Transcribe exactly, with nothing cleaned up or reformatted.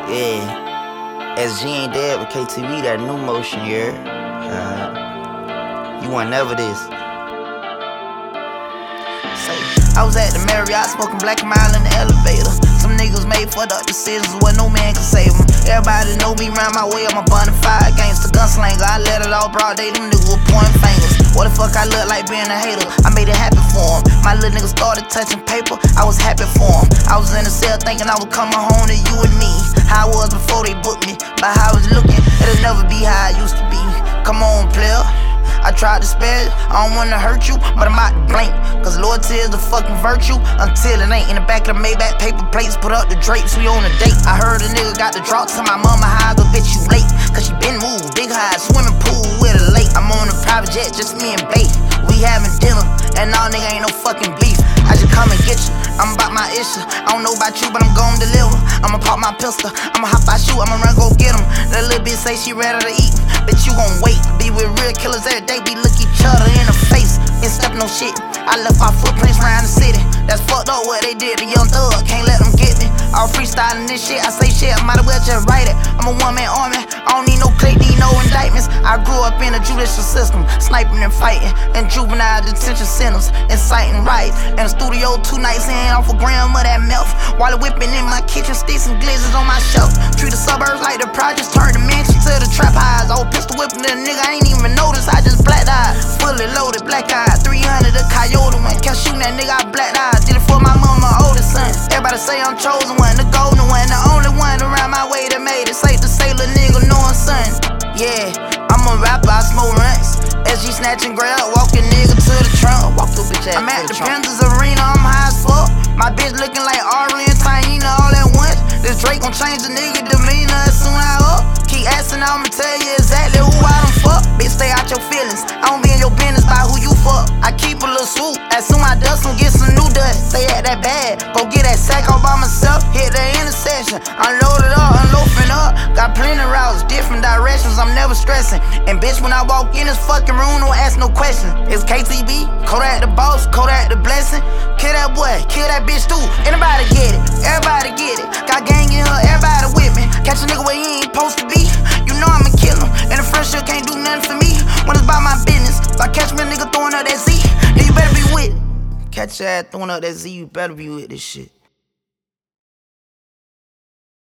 Yeah, S G ain't dead with K T V, that new motion, you heard? Uh, you want never this. Say, I was at the Marriott smoking Black Mile in the elevator. Some niggas made fucked up decisions where no man can save them. Everybody know me round my way, I'm a bonafide gangster, gunslinger. I let it all broad day, them niggas were pointing fingers. What the fuck I look like being a hater? I made it happen for him. My little nigga started touching paper, I was happy for him. I was in the cell thinking I was coming home to you and me. How I was before they booked me, but how I was looking, it'll never be how I used to be. Come on, player. I tried to spare you, I don't wanna hurt you, but I'm out to blink. Cause loyalty is a fucking virtue until it ain't. In the back of the Maybach paper plates, put up the drapes, we on a date. I heard a nigga got the drop to my mama, how I go bitch you late. Cause she been moved, big high, swimming pool with a lake. I'm on a private jet, just me and Bae. We having dinner, and all nigga ain't no fucking beef. I just come and get you, I'm about my issue. I don't know about you, but I'm gon' deliver. I'ma pop my pistol, I'ma hop out shoot, I'ma run go get him. That little bitch say she ready to eat, bitch you gon' wait. Be with real killers every day, we look each other in the face. Ain't step no shit, I left my footprints around the city. That's fucked up what they did to Young Thug, can't let them get me. All freestyling this shit, I say shit, I might as well just write it. I'm a one-man army, I don't need no click, need no indictments. I grew up in a judicial system, sniping and fighting, and juvenile detention centers, inciting riots. In the studio two nights in, off a gram of that meth, while whipping in my kitchen, sticks and glizzards on my shelf. Treat the suburbs like the projects, turn the mansion to the trap highs. Old pistol whipping the nigga, I ain't even noticed, I just black eyed. Fully loaded, black eyed, three hundred a coyote one. Kept shooting that nigga, I black eyed. Did it for my mama, oldest son. Everybody say I'm chosen one, the golden one, the only one around my way that made it. Safe to say, little nigga, knowing son. Yeah, I'm a rapper, I smoke runs. S G snatching grab, walking nigga to the trunk. Walk through bitch ass. I'm at the Panthers arena, I'm high as fuck. My bitch looking like Ari and Taina all at once. This Drake gon' change the nigga demeanor as soon as I up. Keep asking, I'ma tell you exactly who I done fuck. Bitch, stay out your feelings, I don't be in your business by who you fuck. I keep a little swoop, as soon as I dust them, get some new dust. Stay at that bag, go get that sack all by myself. Hit the intersection, unload it up, unloafing up. Got plenty routes, different directions, I'm never stressing. And bitch, when I walk in this fucking room, don't ask no questions. It's K T B, Kodak the boss, Kodak the blessing. Kill that boy, kill that bitch too. Anybody get it, everybody get it. Got gang in her, everybody with me. Catch a nigga where he ain't supposed to be, you know I'ma kill him. And the friendship can't do nothing for me when it's about my business. If I catch me a nigga throwing up that Z, then you better be with it. Catch your ass throwing up that Z, you better be with this shit.